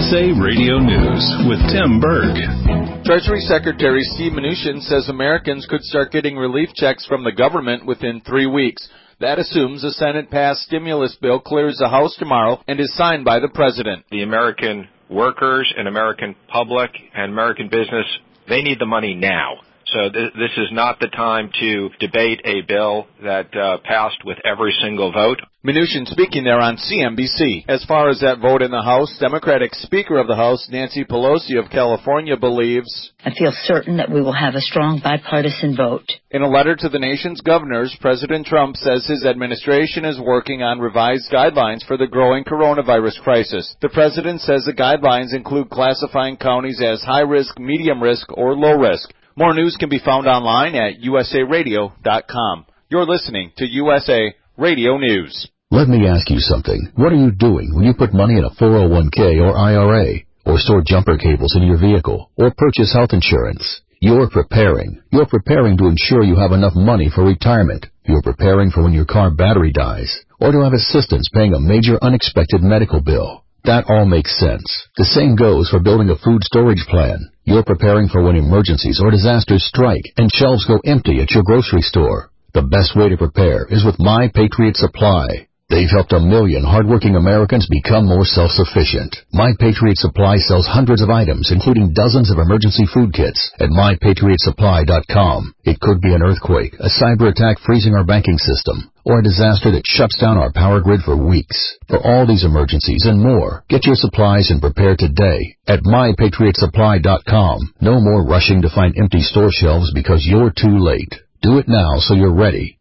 USA Radio News with Tim Berg. Treasury Secretary Steve Mnuchin says Americans could start getting relief checks from the government within 3 weeks. That assumes the Senate-passed stimulus bill clears the House tomorrow and is signed by the President. The American workers and American public and American business, they need the money now. So this is not the time to debate a bill that passed with every single vote. Mnuchin speaking there on CNBC. As far as that vote in the House, Democratic Speaker of the House, Nancy Pelosi of California, believes, I feel certain that we will have a strong bipartisan vote. In a letter to the nation's governors, President Trump says his administration is working on revised guidelines for the growing coronavirus crisis. The president says the guidelines include classifying counties as high risk, medium risk, or low risk. More news can be found online at usaradio.com. You're listening to USA Radio News. Let me ask you something. What are you doing when you put money in a 401k or IRA, or store jumper cables in your vehicle, or purchase health insurance? You're preparing. You're preparing to ensure you have enough money for retirement. You're preparing for when your car battery dies, or to have assistance paying a major unexpected medical bill. That all makes sense. The same goes for building a food storage plan. You're preparing for when emergencies or disasters strike and shelves go empty at your grocery store. The best way to prepare is with My Patriot Supply. They've helped 1 million hardworking Americans become more self-sufficient. My Patriot Supply sells hundreds of items, including dozens of emergency food kits at MyPatriotSupply.com. It could be an earthquake, a cyber attack freezing our banking system, or a disaster that shuts down our power grid for weeks. For all these emergencies and more, get your supplies and prepare today at MyPatriotSupply.com. No more rushing to find empty store shelves because you're too late. Do it now so you're ready.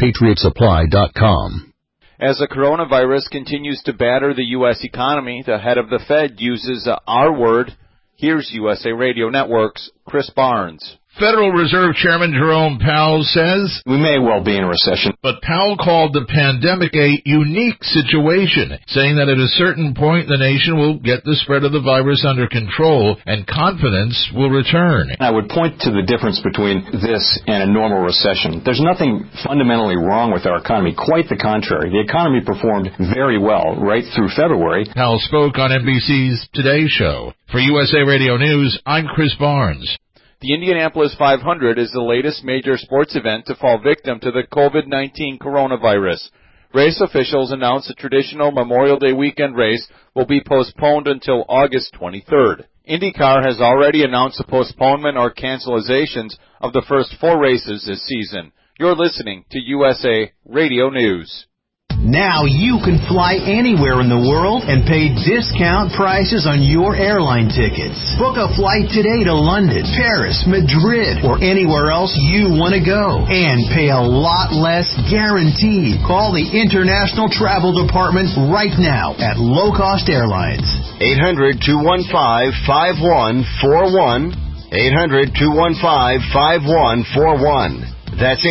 MyPatriotSupply.com. As the coronavirus continues to batter the U.S. economy, the head of the Fed uses the R word. Here's USA Radio Network's Chris Barnes. Federal Reserve Chairman Jerome Powell says, we may well be in a recession. But Powell called the pandemic a unique situation, saying that at a certain point the nation will get the spread of the virus under control and confidence will return. I would point to the difference between this and a normal recession. There's nothing fundamentally wrong with our economy. Quite the contrary. The economy performed very well right through February. Powell spoke on NBC's Today Show. For USA Radio News, I'm Chris Barnes. The Indianapolis 500 is the latest major sports event to fall victim to the COVID-19 coronavirus. Race officials announced the traditional Memorial Day weekend race will be postponed until August 23rd. IndyCar has already announced the postponement or cancelizations of the first 4 races this season. You're listening to USA Radio News. Now you can fly anywhere in the world and pay discount prices on your airline tickets. Book a flight today to London, Paris, Madrid, or anywhere else you want to go. And pay a lot less guaranteed. Call the International Travel Department right now at Low Cost Airlines. 800-215-5141. 800-215-5141. That's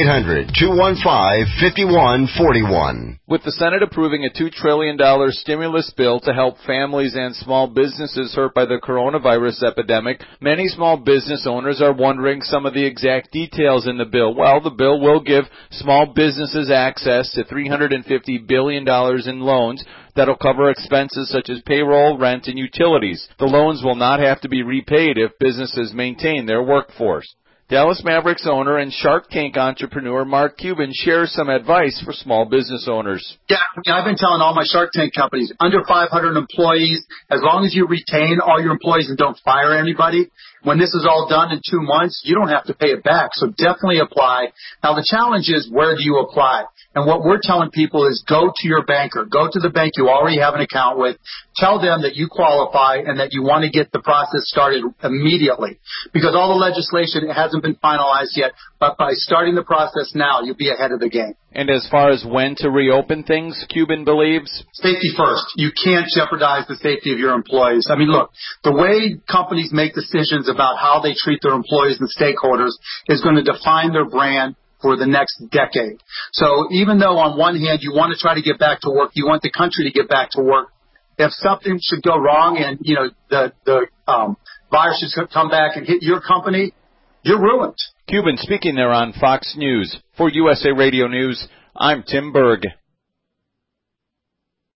800-215-5141. With the Senate approving a $2 trillion stimulus bill to help families and small businesses hurt by the coronavirus epidemic, many small business owners are wondering some of the exact details in the bill. Well, the bill will give small businesses access to $350 billion in loans that'll cover expenses such as payroll, rent, and utilities. The loans will not have to be repaid if businesses maintain their workforce. Dallas Mavericks owner and Shark Tank entrepreneur Mark Cuban shares some advice for small business owners. Yeah, I've been telling all my Shark Tank companies, under 500 employees, as long as you retain all your employees and don't fire anybody, when this is all done in 2 months, you don't have to pay it back. So definitely apply. Now, the challenge is, where do you apply? And what we're telling people is go to your banker. Go to the bank you already have an account with. Tell them that you qualify and that you want to get the process started immediately. Because all the legislation hasn't been finalized yet, but by starting the process now, you'll be ahead of the game. And as far as when to reopen things, Cuban believes? Safety first. You can't jeopardize the safety of your employees. I mean, look, the way companies make decisions about how they treat their employees and stakeholders is going to define their brand for the next decade. So even though on one hand you want to try to get back to work, you want the country to get back to work, if something should go wrong and, you know, the virus should come back and hit your company, you're ruined. Cuban speaking there on Fox News. For USA Radio News, I'm Tim Berg.